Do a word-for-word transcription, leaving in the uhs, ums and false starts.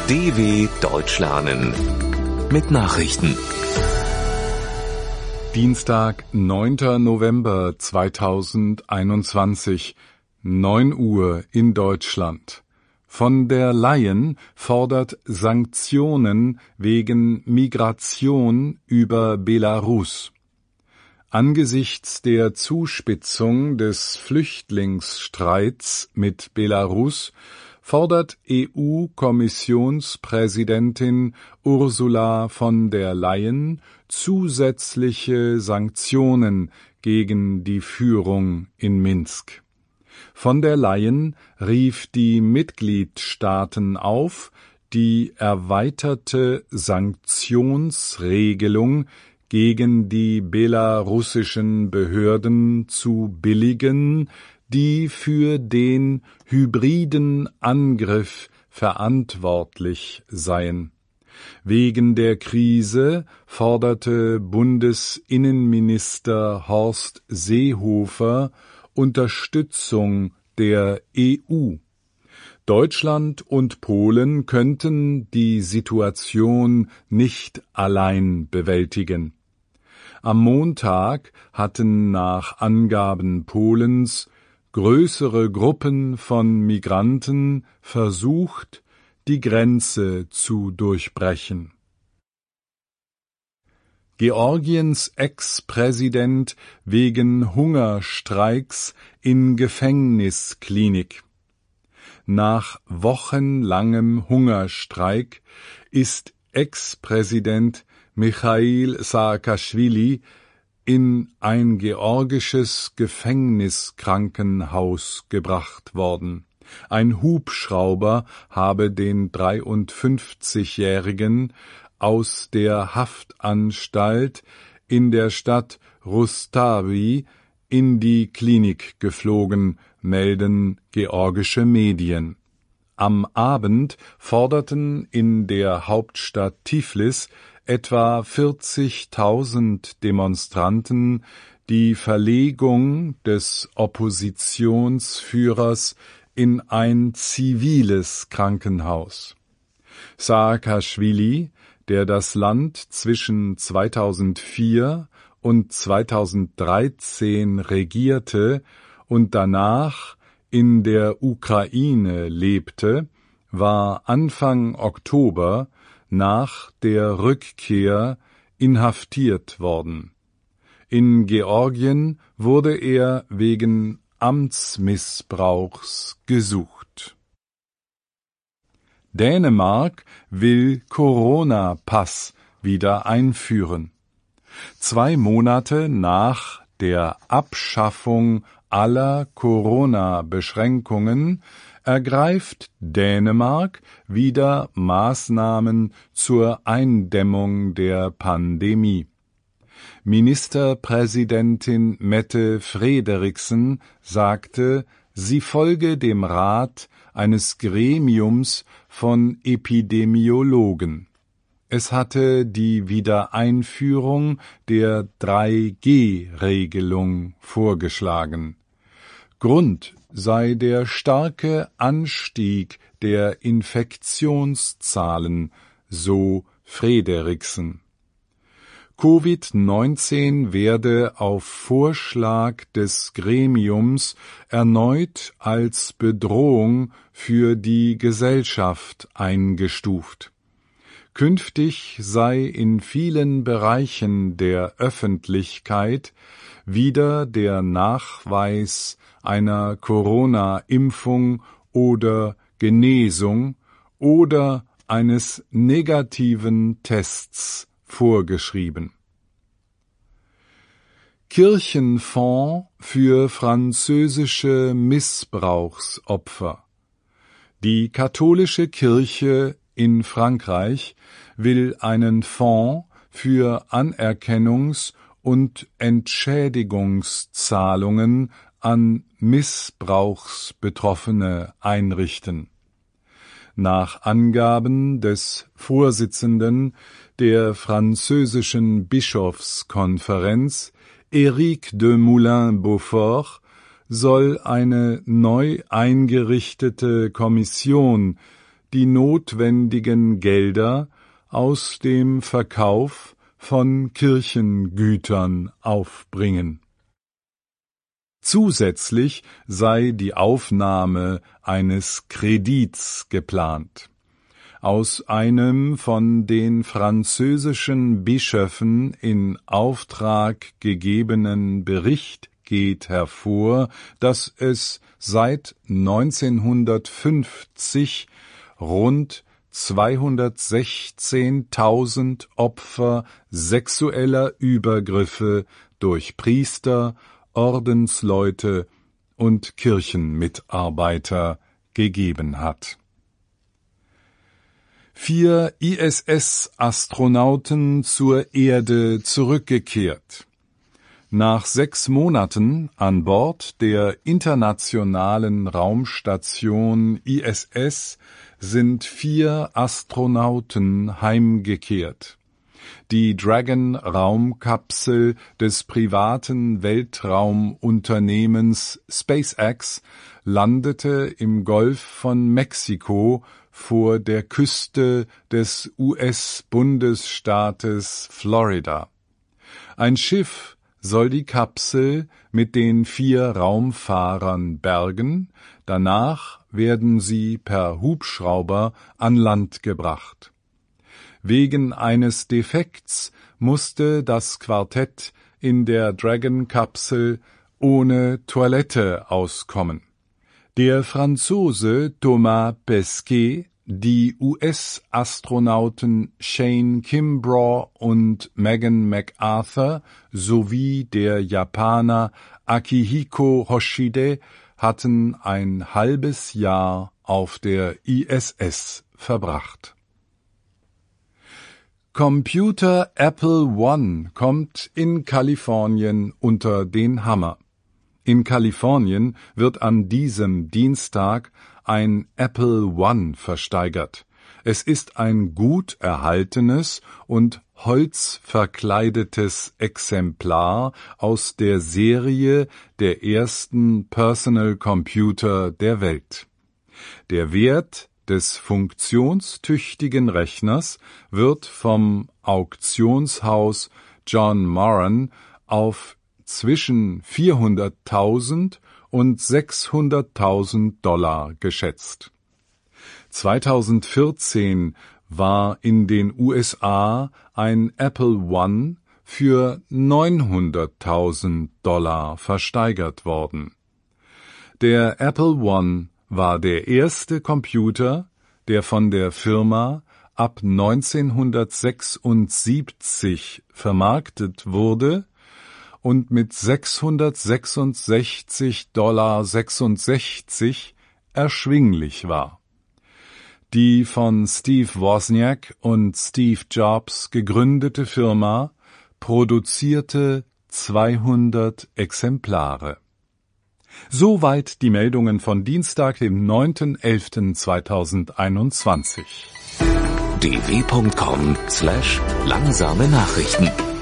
D W Deutsch lernen mit Nachrichten. Dienstag, neunter November zweitausendeinundzwanzig, neun Uhr in Deutschland. Von der Leyen fordert Sanktionen wegen Migration über Belarus. Angesichts der Zuspitzung des Flüchtlingsstreits mit Belarus fordert E U-Kommissionspräsidentin Ursula von der Leyen zusätzliche Sanktionen gegen die Führung in Minsk. Von der Leyen rief die Mitgliedstaaten auf, die erweiterte Sanktionsregelung gegen die belarussischen Behörden zu billigen, die für den hybriden Angriff verantwortlich seien. Wegen der Krise forderte Bundesinnenminister Horst Seehofer Unterstützung der E U. Deutschland und Polen könnten die Situation nicht allein bewältigen. Am Montag hatten nach Angaben Polens größere Gruppen von Migranten versucht, die Grenze zu durchbrechen. Georgiens Ex-Präsident wegen Hungerstreiks in Gefängnisklinik. Nach wochenlangem Hungerstreik ist Ex-Präsident Michail Saakaschwili in ein georgisches Gefängniskrankenhaus gebracht worden. Ein Hubschrauber habe den dreiundfünfzigjährigen aus der Haftanstalt in der Stadt Rustavi in die Klinik geflogen, melden georgische Medien. Am Abend forderten in der Hauptstadt Tiflis etwa vierzigtausend Demonstranten die Verlegung des Oppositionsführers in ein ziviles Krankenhaus. Saakaschwili, der das Land zwischen zweitausendvier und zweitausenddreizehn regierte und danach in der Ukraine lebte, war Anfang Oktober nach der Rückkehr inhaftiert worden. In Georgien wurde er wegen Amtsmissbrauchs gesucht. Dänemark will Corona-Pass wieder einführen. Zwei Monate nach der Abschaffung aller Corona-Beschränkungen ergreift Dänemark wieder Maßnahmen zur Eindämmung der Pandemie. Ministerpräsidentin Mette Frederiksen sagte, sie folge dem Rat eines Gremiums von Epidemiologen. Es hatte die Wiedereinführung der drei G Regelung vorgeschlagen. Grund sei der starke Anstieg der Infektionszahlen, so Frederiksen. Covid neunzehn werde auf Vorschlag des Gremiums erneut als Bedrohung für die Gesellschaft eingestuft. Künftig sei in vielen Bereichen der Öffentlichkeit wieder der Nachweis einer Corona-Impfung oder Genesung oder eines negativen Tests vorgeschrieben. Kirchenfonds für französische Missbrauchsopfer. Die katholische Kirche in Frankreich will einen Fonds für Anerkennungs- und Entschädigungszahlungen an Missbrauchsbetroffene einrichten. Nach Angaben des Vorsitzenden der französischen Bischofskonferenz, Éric de Moulin-Beaufort, soll eine neu eingerichtete Kommission die notwendigen Gelder aus dem Verkauf von Kirchengütern aufbringen. Zusätzlich sei die Aufnahme eines Kredits geplant. Aus einem von den französischen Bischöfen in Auftrag gegebenen Bericht geht hervor, dass es seit neunzehnhundertfünfzig rund zweihundertsechzehntausend Opfer sexueller Übergriffe durch Priester, Ordensleute und Kirchenmitarbeiter gegeben hat. Vier I S S-Astronauten zur Erde zurückgekehrt. Nach sechs Monaten an Bord der internationalen Raumstation I S S sind vier Astronauten heimgekehrt. Die Dragon-Raumkapsel des privaten Weltraumunternehmens SpaceX landete im Golf von Mexiko vor der Küste des U S-Bundesstaates Florida. Ein Schiff soll die Kapsel mit den vier Raumfahrern bergen, danach werden sie per Hubschrauber an Land gebracht. Wegen eines Defekts musste das Quartett in der Dragon-Kapsel ohne Toilette auskommen. Der Franzose Thomas Pesquet, die U S-Astronauten Shane Kimbrough und Megan MacArthur sowie der Japaner Akihiko Hoshide hatten ein halbes Jahr auf der I S S verbracht. Computer Apple One kommt in Kalifornien unter den Hammer. In Kalifornien wird an diesem Dienstag ein Apple One versteigert. Es ist ein gut erhaltenes und holzverkleidetes Exemplar aus der Serie der ersten Personal Computer der Welt. Der Wert des funktionstüchtigen Rechners wird vom Auktionshaus John Moran auf zwischen vierhunderttausend und sechshunderttausend Dollar geschätzt. zweitausendvierzehn war in den U S A ein Apple One für neunhunderttausend Dollar versteigert worden. Der Apple One war der erste Computer, der von der Firma ab neunzehnhundertsechsundsiebzig vermarktet wurde und mit sechshundertsechsundsechzig Dollar sechsundsechzig erschwinglich war. Die von Steve Wozniak und Steve Jobs gegründete Firma produzierte zweihundert Exemplare. Soweit die Meldungen von Dienstag, dem neunten elften zweitausendeinundzwanzig. d w punkt com slash langsame Nachrichten